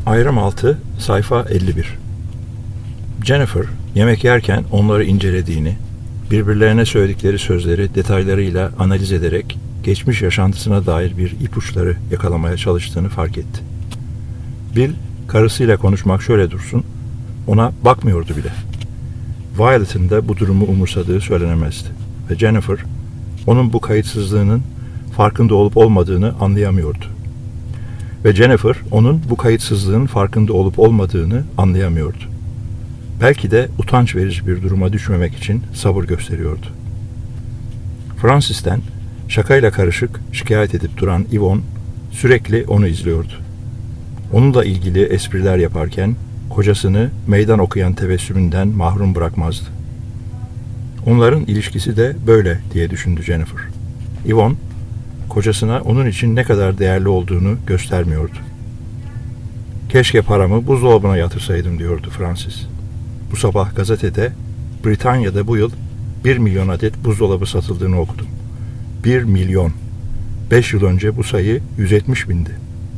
Ayrım 6, sayfa 51. Jennifer, yemek yerken onları incelediğini, birbirlerine söyledikleri sözleri detaylarıyla analiz ederek geçmiş yaşantısına dair bir ipuçları yakalamaya çalıştığını fark etti. Bill, karısıyla konuşmak şöyle dursun, ona bakmıyordu bile. Violet'in de bu durumu umursadığı söylenemezdi ve Jennifer, onun bu kayıtsızlığının farkında olup olmadığını anlayamıyordu. Ve Jennifer, onun bu kayıtsızlığın farkında olup olmadığını anlayamıyordu. Belki de utanç verici bir duruma düşmemek için sabır gösteriyordu. Francis'ten şakayla karışık şikayet edip duran Yvonne sürekli onu izliyordu. Onunla ilgili espriler yaparken kocasını meydan okuyan tebessümünden mahrum bırakmazdı. Onların ilişkisi de böyle diye düşündü Jennifer. Yvonne, kocasına onun için ne kadar değerli olduğunu göstermiyordu. Keşke paramı buzdolabına yatırsaydım diyordu Francis. Bu sabah gazetede Britanya'da bu yıl 1 milyon adet buzdolabı satıldığını okudum. 1 milyon. 5 yıl önce bu sayı 170 bindi.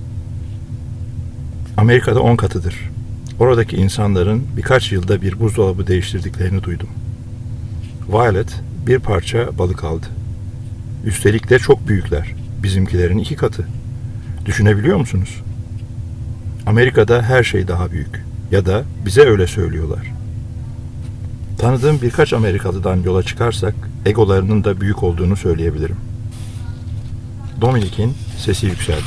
Amerika'da 10 katıdır. Oradaki insanların birkaç yılda bir buzdolabı değiştirdiklerini duydum. Violet bir parça balık aldı. Üstelik de çok büyükler. Bizimkilerin 2 katı. Düşünebiliyor musunuz? Amerika'da her şey daha büyük. Ya da bize öyle söylüyorlar. Tanıdığım birkaç Amerikalı'dan yola çıkarsak egolarının da büyük olduğunu söyleyebilirim. Dominic'in sesi yükseldi.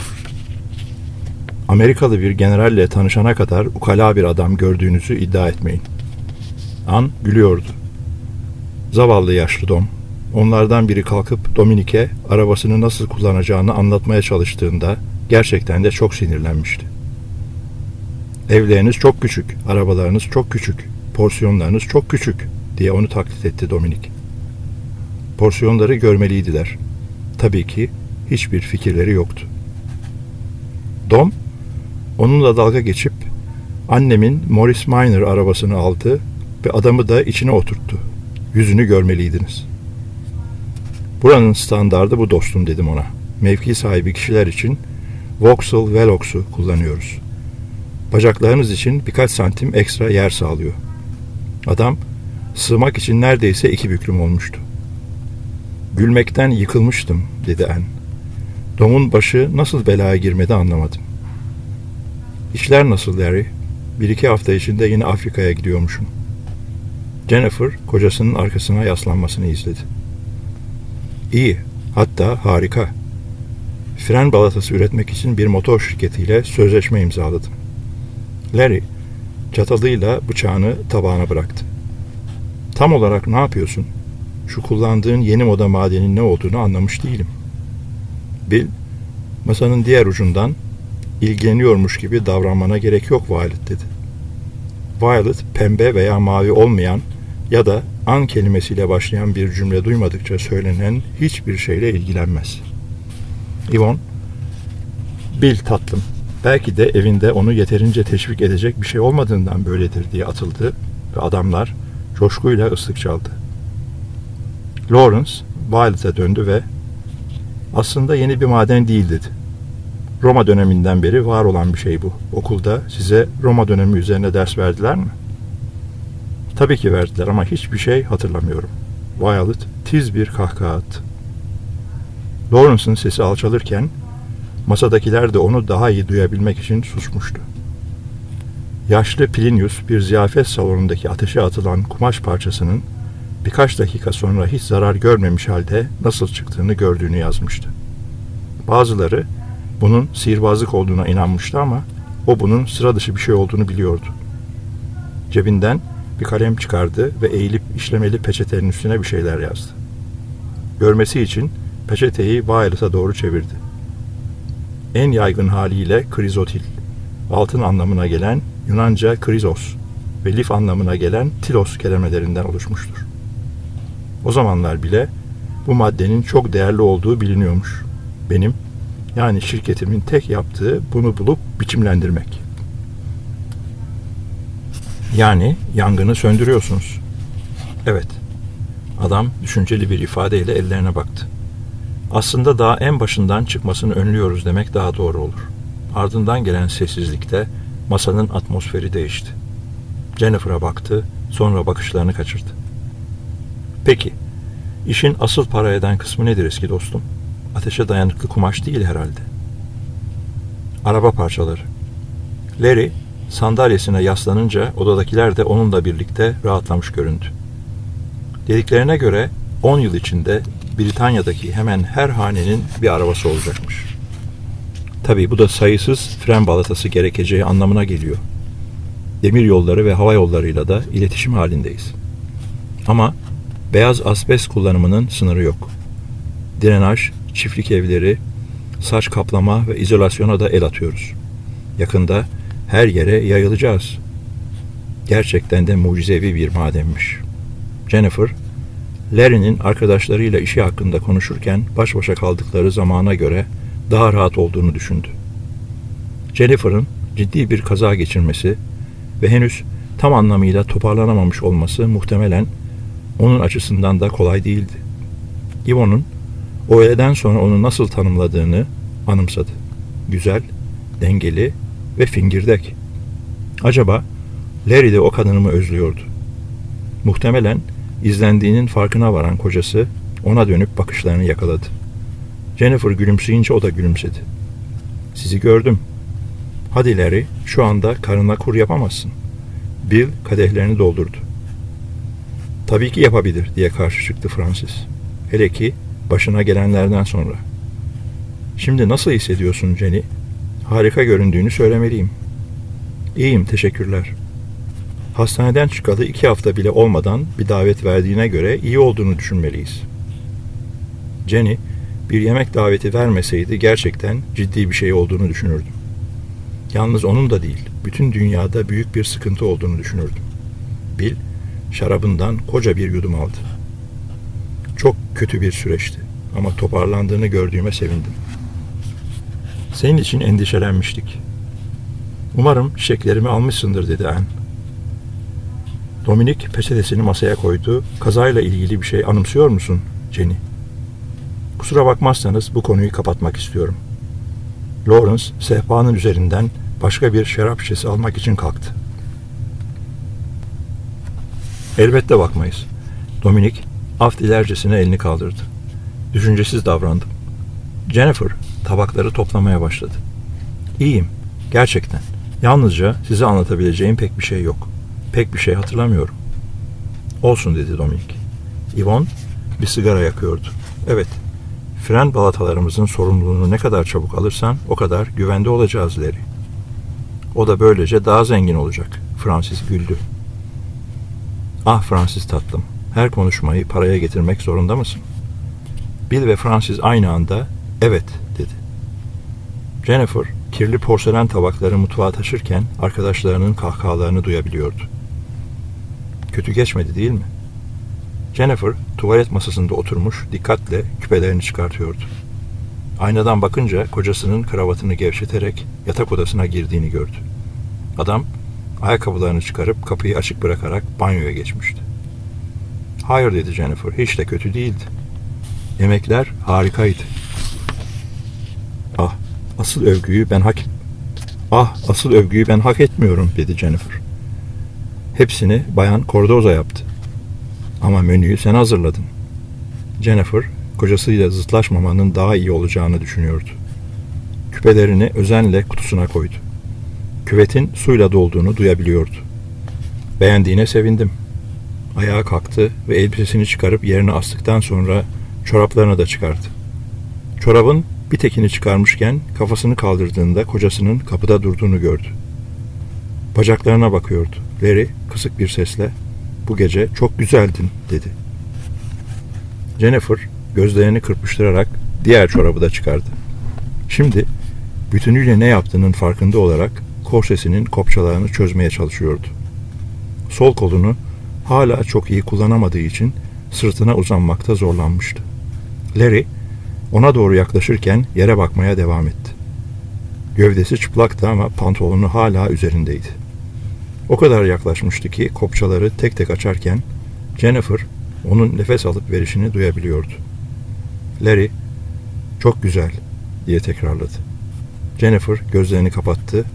Amerikalı bir generalle tanışana kadar ukala bir adam gördüğünüzü iddia etmeyin. Ann gülüyordu. Zavallı yaşlı Dom. Onlardan biri kalkıp Dominic'e arabasını nasıl kullanacağını anlatmaya çalıştığında gerçekten de çok sinirlenmişti. Evleriniz çok küçük, arabalarınız çok küçük, porsiyonlarınız çok küçük diye onu taklit etti Dominic. Porsiyonları görmeliydiler. Tabii ki hiçbir fikirleri yoktu. Dom, onunla dalga geçip annemin Morris Minor arabasını aldı ve adamı da içine oturttu. Yüzünü görmeliydiniz. Buranın standardı bu dostum dedim ona. Mevki sahibi kişiler için Vauxhall Velox'u kullanıyoruz. Bacaklarınız için birkaç santim ekstra yer sağlıyor. Adam sığmak için neredeyse 2 büklüm olmuştu. Gülmekten yıkılmıştım dedi Ann. Dom'un başı nasıl belaya girmedi anlamadım. İşler nasıl Larry? 1-2 hafta içinde yine Afrika'ya gidiyormuşum. Jennifer kocasının arkasına yaslanmasını izledi. İyi, hatta harika. Fren balatası üretmek için bir motor şirketiyle sözleşme imzaladım. Larry çatalıyla bıçağını tabağına bıraktı. Tam olarak ne yapıyorsun? Şu kullandığın yeni moda madenin ne olduğunu anlamış değilim. Bill, masanın diğer ucundan ilgileniyormuş gibi davranmana gerek yok Violet dedi. Violet pembe veya mavi olmayan ya da an kelimesiyle başlayan bir cümle duymadıkça söylenen hiçbir şeyle ilgilenmez. Yvonne, Bill tatlım, belki de evinde onu yeterince teşvik edecek bir şey olmadığından böyledir diye atıldı ve adamlar coşkuyla ıslık çaldı. Lawrence, Violet'e döndü ve aslında yeni bir maden değil dedi. Roma döneminden beri var olan bir şey bu. Okulda size Roma dönemi üzerine ders verdiler mi? Tabii ki verdiler ama hiçbir şey hatırlamıyorum. Violet tiz bir kahkaha attı. Lawrence'ın sesi alçalırken masadakiler de onu daha iyi duyabilmek için susmuştu. Yaşlı Plinius bir ziyafet salonundaki ateşe atılan kumaş parçasının birkaç dakika sonra hiç zarar görmemiş halde nasıl çıktığını gördüğünü yazmıştı. Bazıları bunun sihirbazlık olduğuna inanmıştı ama o bunun sıra dışı bir şey olduğunu biliyordu. Cebinden bir kalem çıkardı ve eğilip işlemeli peçetenin üstüne bir şeyler yazdı. Görmesi için peçeteyi Violet'a doğru çevirdi. En yaygın haliyle krizotil, altın anlamına gelen Yunanca krizos ve lif anlamına gelen tilos kelimelerinden oluşmuştur. O zamanlar bile bu maddenin çok değerli olduğu biliniyormuş. Benim, yani şirketimin tek yaptığı bunu bulup biçimlendirmek. Yani yangını söndürüyorsunuz. Evet. Adam düşünceli bir ifadeyle ellerine baktı. Aslında daha en başından çıkmasını önlüyoruz demek daha doğru olur. Ardından gelen sessizlikte Masanın atmosferi değişti. Jennifer'a baktı, sonra bakışlarını kaçırdı. Peki, işin asıl para eden kısmı nedir eski dostum? Ateşe dayanıklı kumaş değil herhalde. Araba parçaları. Larry sandalyesine yaslanınca odadakiler de onunla birlikte rahatlamış göründü. Dediklerine göre 10 yıl içinde Britanya'daki hemen her hanenin bir arabası olacakmış. Tabii bu da sayısız fren balatası gerekeceği anlamına geliyor. Demir yolları ve hava yollarıyla da iletişim halindeyiz. Ama beyaz asbest kullanımının sınırı yok. Drenaj, çiftlik evleri, saç kaplama ve izolasyona da el atıyoruz. Yakında her yere yayılacağız. Gerçekten de mucizevi bir madenmiş. Jennifer, Larry'nin arkadaşlarıyla işi hakkında konuşurken baş başa kaldıkları zamana göre daha rahat olduğunu düşündü. Jennifer'ın ciddi bir kaza geçirmesi ve henüz tam anlamıyla toparlanamamış olması muhtemelen onun açısından da kolay değildi. Yvonne'un o öğleden sonra onu nasıl tanımladığını anımsadı. Güzel, dengeli ve fingirdek. Acaba Larry de o kadını mı özlüyordu? Muhtemelen izlendiğinin farkına varan kocası ona dönüp bakışlarını yakaladı. Jennifer gülümseyince o da gülümsedi. Sizi gördüm. Hadi Larry, şu anda karına kur yapamazsın. Bill kadehlerini doldurdu. Tabii ki yapabilir diye karşı çıktı Francis. Hele ki başına gelenlerden sonra. Şimdi nasıl hissediyorsun Jenny? Harika göründüğünü söylemeliyim. İyiyim, teşekkürler. Hastaneden çıkalı 2 hafta bile olmadan bir davet verdiğine göre iyi olduğunu düşünmeliyiz. Jenny, bir yemek daveti vermeseydi gerçekten ciddi bir şey olduğunu düşünürdüm. Yalnız onun da değil, bütün dünyada büyük bir sıkıntı olduğunu düşünürdüm. Bill, şarabından koca bir yudum aldı. Çok kötü bir süreçti ama toparlandığını gördüğüme sevindim. Senin için endişelenmiştik. Umarım çiçeklerimi almışsındır dedi Anne. Dominic peçetesini masaya koydu. Kazayla ilgili bir şey anımsıyor musun Jenny? Kusura bakmazsanız bu konuyu kapatmak istiyorum. Lawrence sehpanın üzerinden başka bir şarap şişesi almak için kalktı. Elbette bakmayız. Dominic af dilercesine elini kaldırdı. Düşüncesiz davrandım. Jennifer tabakları toplamaya başladı. İyiyim, gerçekten. Yalnızca size anlatabileceğim pek bir şey yok. Pek bir şey hatırlamıyorum. Olsun dedi Dominic. Yvonne bir sigara yakıyordu. Evet, fren balatalarımızın sorumluluğunu ne kadar çabuk alırsan o kadar güvende olacağız Larry. O da böylece daha zengin olacak. Francis güldü. Ah Francis tatlım, her konuşmayı paraya getirmek zorunda mısın? Bill ve Francis aynı anda evet dedi. Jennifer kirli porselen tabakları mutfağa taşırken arkadaşlarının kahkahalarını duyabiliyordu. Kötü geçmedi değil mi? Jennifer tuvalet masasında oturmuş dikkatle küpelerini çıkartıyordu. Aynadan bakınca kocasının kravatını gevşeterek yatak odasına girdiğini gördü. Adam ayakkabılarını çıkarıp kapıyı açık bırakarak banyoya geçmişti. Hayır dedi Jennifer, hiç de kötü değildi. Yemekler harikaydı. Asıl övgüyü ben hak etmiyorum dedi Jennifer. Hepsini Bayan Cordoza yaptı. Ama menüyü sen hazırladın. Jennifer kocasıyla zıtlaşmamanın daha iyi olacağını düşünüyordu. Küpelerini özenle kutusuna koydu. Küvetin suyla dolduğunu duyabiliyordu. Beğendiğine sevindim. Ayağa kalktı ve elbisesini çıkarıp yerine astıktan sonra çoraplarını da çıkardı. Çorabın bir tekini çıkarmışken kafasını kaldırdığında kocasının kapıda durduğunu gördü. Bacaklarına bakıyordu. Larry kısık bir sesle "Bu gece çok güzeldin" dedi. Jennifer gözlerini kırpıştırarak diğer çorabı da çıkardı. Şimdi bütünüyle ne yaptığının farkında olarak korsesinin kopçalarını çözmeye çalışıyordu. Sol kolunu hala çok iyi kullanamadığı için sırtına uzanmakta zorlanmıştı. Larry ona doğru yaklaşırken yere bakmaya devam etti. Gövdesi çıplaktı ama pantolonu hala üzerindeydi. O kadar yaklaşmıştı ki kopçaları tek tek açarken Jennifer onun nefes alıp verişini duyabiliyordu. Larry, "Çok güzel" diye tekrarladı. Jennifer gözlerini kapattı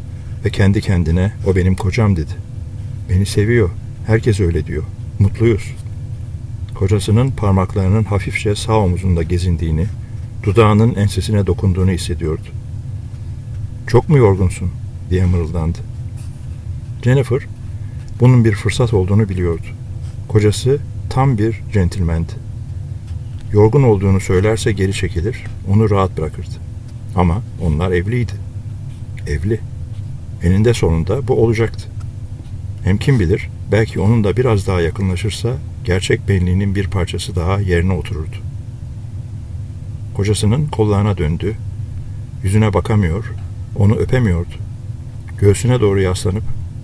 ve kendi kendine o benim kocam dedi. Beni seviyor, herkes öyle diyor, mutluyuz. Kocasının parmaklarının hafifçe sağ omuzunda gezindiğini, dudağının ensesine dokunduğunu hissediyordu. Çok mu yorgunsun diye mırıldandı. Jennifer bunun bir fırsat olduğunu biliyordu. Kocası tam bir centilmendi. Yorgun olduğunu söylerse geri çekilir, onu rahat bırakırdı. Ama onlar evliydi. Evli. Eninde sonunda bu olacaktı. Hem kim bilir, belki onunla biraz daha yakınlaşırsa gerçek benliğinin bir parçası daha yerine otururdu. Kocasının kollarına döndü, yüzüne bakamıyor, onu öpemiyordu. Göğsüne doğru yaslanıp,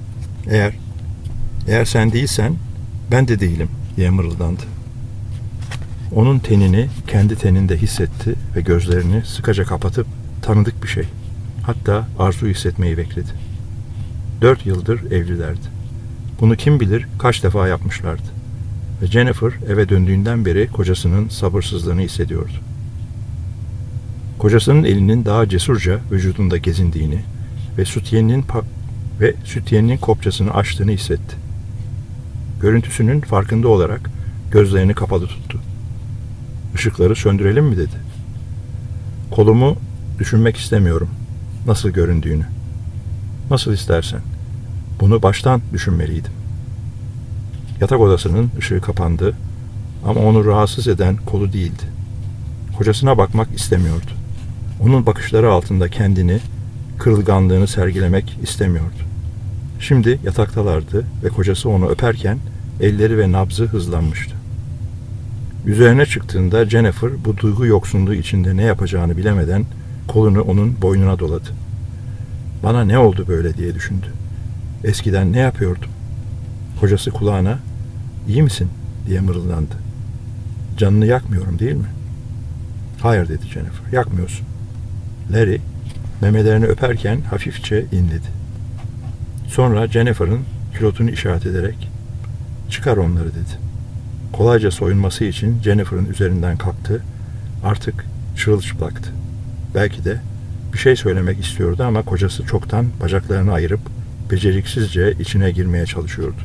eğer sen değilsen ben de değilim diye mırıldandı. Onun tenini kendi teninde hissetti ve gözlerini sıkaca kapatıp tanıdık bir şey, hatta arzu hissetmeyi bekledi. 4 yıldır evlilerdi. Bunu kim bilir kaç defa yapmışlardı. Ve Jennifer eve döndüğünden beri kocasının sabırsızlığını hissediyordu. Kocasının elinin daha cesurca vücudunda gezindiğini ve sütyeninin kopçasını açtığını hissetti. Görüntüsünün farkında olarak gözlerini kapalı tuttu. Işıkları söndürelim mi dedi. Kolumu düşünmek istemiyorum. Nasıl göründüğünü. Nasıl istersen. Bunu baştan düşünmeliydim. Yatak odasının ışığı kapandı ama onu rahatsız eden kolu değildi. Kocasına bakmak istemiyordu. Onun bakışları altında kendini, kırılganlığını sergilemek istemiyordu. Şimdi yataktalardı ve kocası onu öperken elleri ve nabzı hızlanmıştı. Üzerine çıktığında Jennifer bu duygu yoksunluğu içinde ne yapacağını bilemeden kolunu onun boynuna doladı. Bana ne oldu böyle diye düşündü. Eskiden ne yapıyordum? Kocası kulağına, iyi misin diye mırıldandı. Canını yakmıyorum değil mi? Hayır dedi Jennifer, yakmıyorsun. Larry memelerini öperken hafifçe inledi. Sonra Jennifer'ın külotunu işaret ederek çıkar onları dedi. Kolayca soyunması için Jennifer'ın üzerinden kalktı. Artık çırılçıplaktı. Belki de bir şey söylemek istiyordu ama kocası çoktan bacaklarını ayırıp beceriksizce içine girmeye çalışıyordu.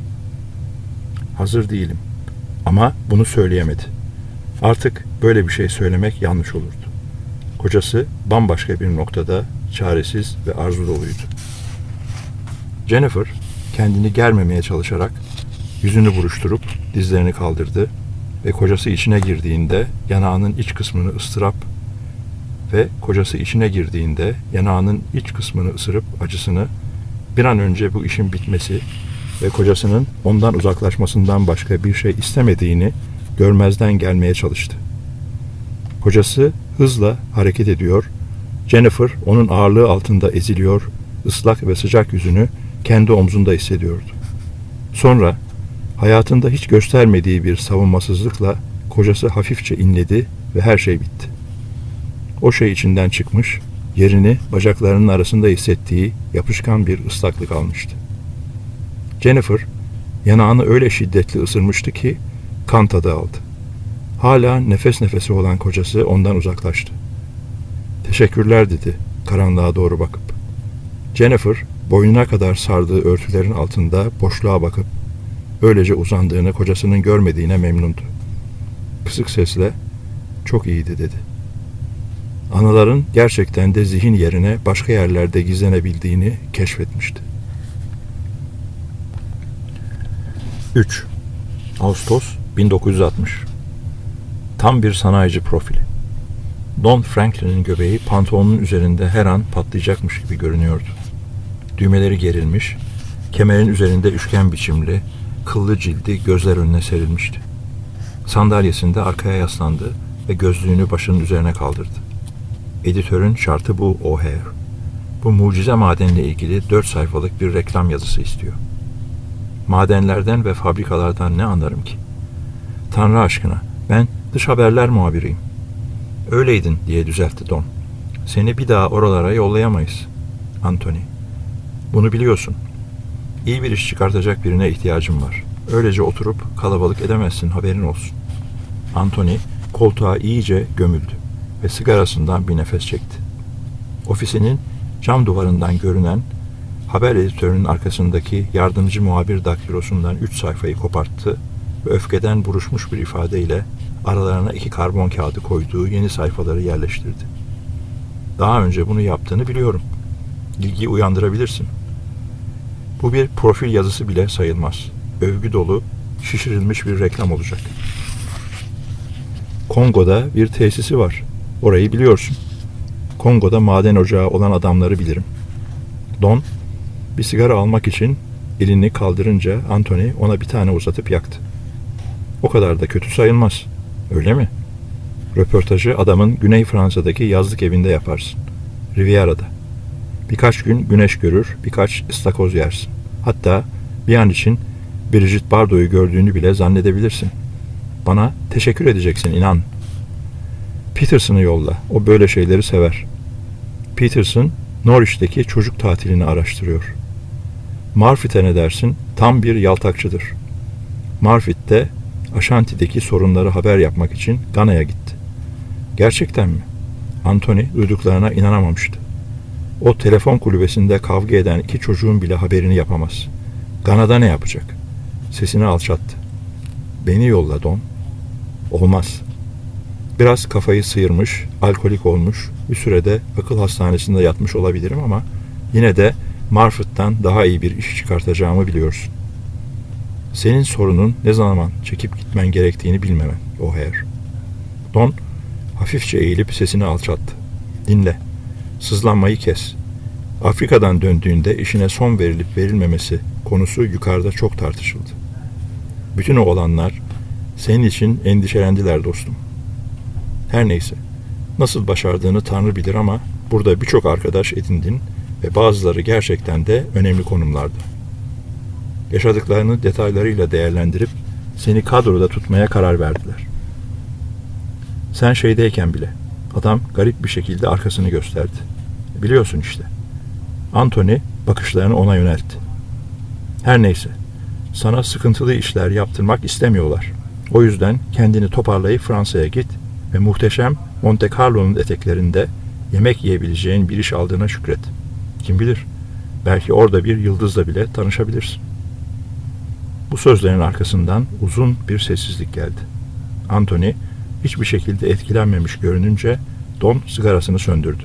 Hazır değilim ama bunu söyleyemedi. Artık böyle bir şey söylemek yanlış olurdu. Kocası bambaşka bir noktada çaresiz ve arzu doluydu. Jennifer kendini germemeye çalışarak yüzünü buruşturup dizlerini kaldırdı ve kocası içine girdiğinde yanağının iç kısmını ısırıp acısını bir an önce bu işin bitmesi ve kocasının ondan uzaklaşmasından başka bir şey istemediğini görmezden gelmeye çalıştı. Kocası hızla hareket ediyor, Jennifer onun ağırlığı altında eziliyor, ıslak ve sıcak yüzünü kendi omzunda hissediyordu. Sonra hayatında hiç göstermediği bir savunmasızlıkla kocası hafifçe inledi ve her şey bitti. O şey içinden çıkmış, yerini bacaklarının arasında hissettiği yapışkan bir ıslaklık almıştı. Jennifer yanağını öyle şiddetli ısırmıştı ki kan tadı aldı. Hala nefes nefese olan kocası ondan uzaklaştı. Teşekkürler dedi karanlığa doğru bakıp. Jennifer boynuna kadar sardığı örtülerin altında boşluğa bakıp öylece uzandığını kocasının görmediğine memnundu. Kısık sesle çok iyiydi dedi. Anıların gerçekten de zihin yerine başka yerlerde gizlenebildiğini keşfetmişti. 3. Ağustos 1960. Tam bir sanayici profili. Don Franklin'in göbeği pantolonun üzerinde her an patlayacakmış gibi görünüyordu. Düğmeleri gerilmiş, kemerin üzerinde üçgen biçimli, kıllı cildi gözler önüne serilmişti. Sandalyesinde arkaya yaslandı ve gözlüğünü başının üzerine kaldırdı. Editörün şartı bu O'Hare. Bu mucize madenle ilgili 4 sayfalık bir reklam yazısı istiyor. Madenlerden ve fabrikalardan ne anlarım ki? Tanrı aşkına, ben dış haberler muhabiriyim. Öyleydin diye düzeltti Don. Seni bir daha oralara yollayamayız. Anthony. Bunu biliyorsun. İyi bir iş çıkartacak birine ihtiyacım var. Öylece oturup kalabalık edemezsin, haberin olsun. Anthony koltuğa iyice gömüldü ve sigarasından bir nefes çekti. Ofisinin cam duvarından görünen haber editörünün arkasındaki yardımcı muhabir daktilosundan 3 sayfayı koparttı ve öfkeden buruşmuş bir ifadeyle aralarına 2 karbon kağıdı koyduğu yeni sayfaları yerleştirdi. Daha önce bunu yaptığını biliyorum. İlgi uyandırabilirsin. Bu bir profil yazısı bile sayılmaz. Övgü dolu, şişirilmiş bir reklam olacak. Kongo'da bir tesisi var. Orayı biliyorsun. Kongo'da maden ocağı olan adamları bilirim. Don, bir sigara almak için elini kaldırınca Anthony ona bir tane uzatıp yaktı. O kadar da kötü sayılmaz. Öyle mi? Röportajı adamın Güney Fransa'daki yazlık evinde yaparsın. Riviera'da. Birkaç gün güneş görür, birkaç ıstakoz yersin. Hatta bir an için Brigitte Bardot'u gördüğünü bile zannedebilirsin. Bana teşekkür edeceksin, inan. Peterson'ı yolla. O böyle şeyleri sever. Peterson, Norwich'teki çocuk tatilini araştırıyor. Marfit'e ne dersin? Tam bir yaltakçıdır. Marfit'te Ashanti'deki sorunları haber yapmak için Gana'ya gitti. Gerçekten mi? Anthony duyduklarına inanamamıştı. O telefon kulübesinde kavga eden 2 çocuğun bile haberini yapamaz. Gana'da ne yapacak? Sesini alçattı. Beni yolla Don. Olmaz. Biraz kafayı sıyırmış, alkolik olmuş, bir sürede akıl hastanesinde yatmış olabilirim ama yine de Marfit'ten daha iyi bir iş çıkartacağımı biliyorsun. Senin sorunun ne zaman çekip gitmen gerektiğini bilmemen, O'Hare. Don hafifçe eğilip sesini alçalttı. Dinle. Sızlanmayı kes. Afrika'dan döndüğünde işine son verilip verilmemesi konusu yukarıda çok tartışıldı. Bütün o olanlar senin için endişelendiler dostum. Her neyse, nasıl başardığını Tanrı bilir ama burada birçok arkadaş edindin ve bazıları gerçekten de önemli konumlarda. Yaşadıklarını detaylarıyla değerlendirip seni kadroda tutmaya karar verdiler. Sen şeydeyken bile adam garip bir şekilde arkasını gösterdi. Biliyorsun işte. Anthony bakışlarını ona yöneltti. Her neyse, sana sıkıntılı işler yaptırmak istemiyorlar. O yüzden kendini toparlayıp Fransa'ya git ve muhteşem Monte Carlo'nun eteklerinde yemek yiyebileceğin bir iş aldığına şükret. Kim bilir, belki orada bir yıldızla bile tanışabilirsin. Bu sözlerin arkasından uzun bir sessizlik geldi. Anthony hiçbir şekilde etkilenmemiş görününce Don sigarasını söndürdü.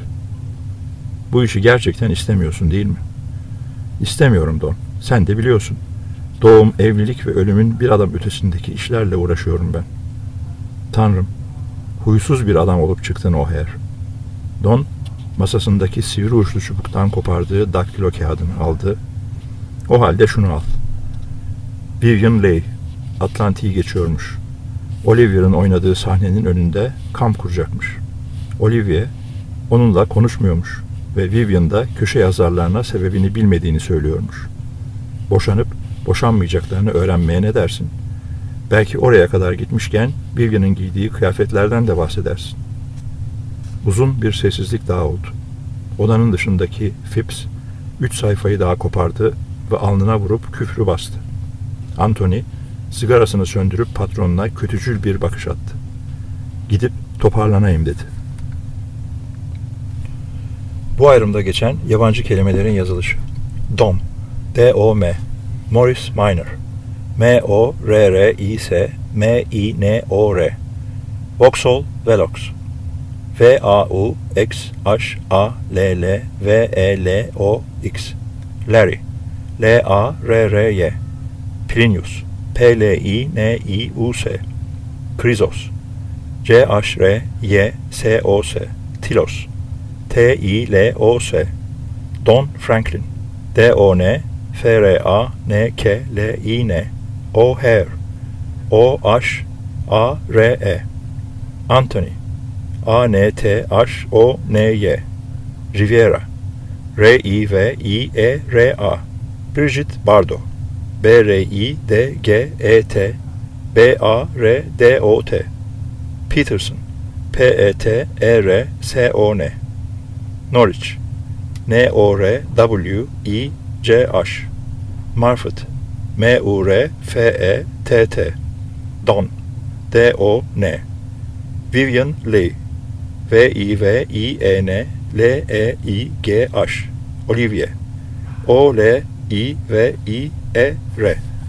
Bu işi gerçekten istemiyorsun değil mi? İstemiyorum Don. Sen de biliyorsun. Doğum, evlilik ve ölümün bir adam ötesindeki işlerle uğraşıyorum ben. Tanrım, huysuz bir adam olup çıktın O'Hare. Don, masasındaki sivri uçlu çubuktan kopardığı daktilo kağıdını aldı. O halde şunu al. Vivian Leigh, Atlantik'i geçiyormuş. Olivier'ın oynadığı sahnenin önünde kamp kuracakmış. Olivier, onunla konuşmuyormuş ve Vivian da köşe yazarlarına sebebini bilmediğini söylüyormuş. Boşanıp boşanmayacaklarını öğrenmeye ne dersin? Belki oraya kadar gitmişken Vivian'ın giydiği kıyafetlerden de bahsedersin. Uzun bir sessizlik daha oldu. Odanın dışındaki Phipps 3 sayfayı daha kopardı ve alnına vurup küfrü bastı. Anthony sigarasını söndürüp patronuna kötücül bir bakış attı. Gidip toparlanayım dedi. Bu ayrımda geçen yabancı kelimelerin yazılışı. Dom, D-O-M, Morris Minor, M-O-R-R-I-S, M-I-N-O-R, Vauxhall Velox, V-A-U-X-H-A-L-L-V-E-L-O-X, Larry, L-A-R-R-Y, Plinius, P-L-I-N-I-U-S, Chrysos, C-H-R-Y-S-O-S, Tilos, T-I-L-O-S, Don Franklin, D-O-N-F-R-A-N-K-L-I-N, O'Hare, O-H-A-R-E, Anthony, A-N-T-H-O-N-Y, Riviera, R-I-V-I-E-R-A, Brigitte Bardot, B-R-I-D-G-E-T, B-A-R-D-O-T, Peterson, P-E-T-E-R-S-O-N, Norwich, N-O-R-W-I-C-H, Marfit, M-U-R-F-E-T-T, Don, D-O-N, Vivian Leigh, V-I-V-I-N-L-E-I-G-H, Olivier, O-L-I-V-I-E-R.